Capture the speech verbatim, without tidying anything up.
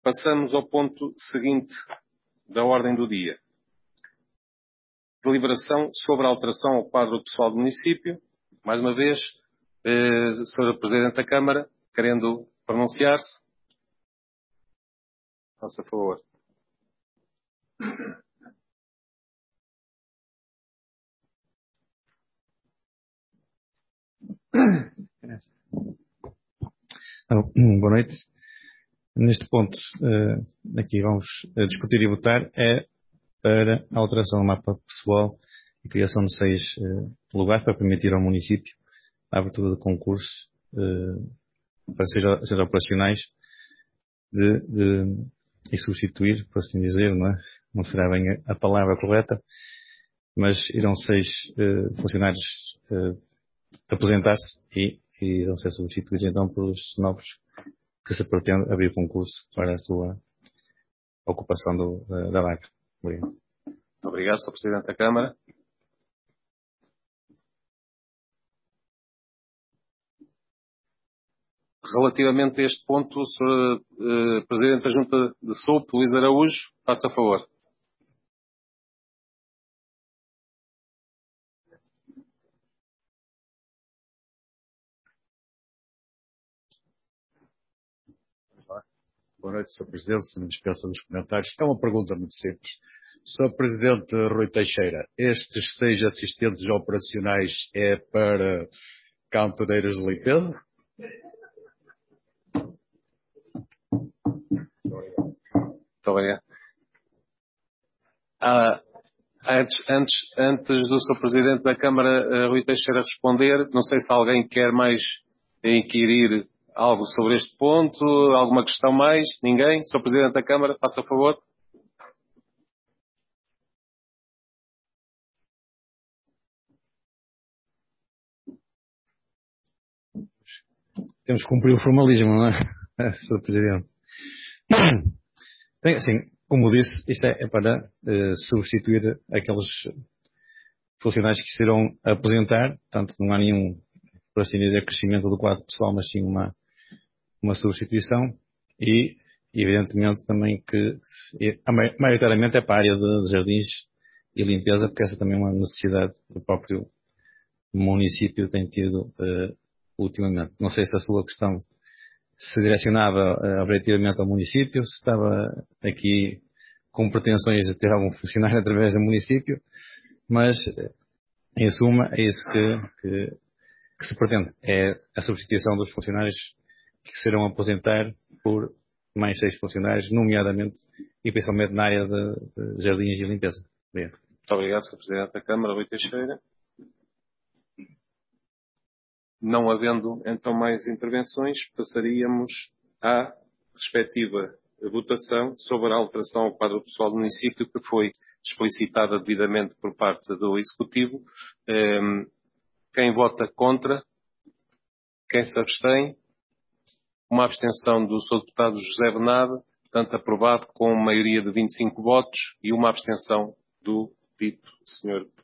Passamos ao ponto seguinte da ordem do dia. Deliberação sobre a alteração ao quadro pessoal do município. Mais uma vez, eh, senhora Presidente da Câmara, querendo pronunciar-se. Faça favor. Boa noite. Neste ponto, aqui vamos discutir e votar é para a alteração do mapa pessoal e criação de seis lugares para permitir ao município a abertura de concursos para ser, ser operacionais de, de, e substituir, por assim dizer, não é? Não será bem a, a palavra correta, mas irão seis funcionários aposentar-se e, e irão ser substituídos então pelos novos que se pretende abrir concurso para a sua ocupação do, da, da vaga. Obrigado. Muito obrigado, senhor Presidente da Câmara. Relativamente a este ponto, o senhor uh, Presidente da Junta de S O P, Luís Araújo, faça favor. Boa noite, senhor Presidente, se me dispensa dos comentários. É uma pergunta muito simples. senhor Presidente Rui Teixeira, estes seis assistentes operacionais é para cantoneiros de limpeza? Muito obrigado. Ah, antes, antes, antes do senhor Presidente da Câmara, Rui Teixeira, responder, não sei se alguém quer mais inquirir algo sobre este ponto, alguma questão mais? Ninguém? senhor Presidente da Câmara, faça favor. Temos que cumprir o formalismo, não é, senhor Presidente? Tem, assim, como disse, isto é, é para uh, substituir aqueles funcionários que se irão aposentar, portanto não há nenhum, por assim dizer, crescimento do quadro pessoal, mas sim uma, uma substituição e, evidentemente, também que maioritariamente é para a área de jardins e limpeza, porque essa também é uma necessidade que o próprio município tem tido uh, ultimamente. Não sei se a sua questão se direcionava uh, objetivamente ao município, se estava aqui com pretensões de ter algum funcionário através do município, mas, em suma, é isso que, que, que se pretende. É a substituição dos funcionários que se irão aposentar por mais seis funcionários, nomeadamente e principalmente na área de, de jardins e limpeza. Obrigado. Muito obrigado, senhor Presidente da Câmara, Rui Teixeira. Não havendo, então, mais intervenções, passaríamos à respectiva votação sobre a alteração ao quadro pessoal do município que foi explicitada devidamente por parte do Executivo. Quem vota contra? Quem se abstém? Uma abstenção do senhor Deputado José Bernardo, portanto aprovado com maioria de vinte e cinco votos e uma abstenção do dito senhor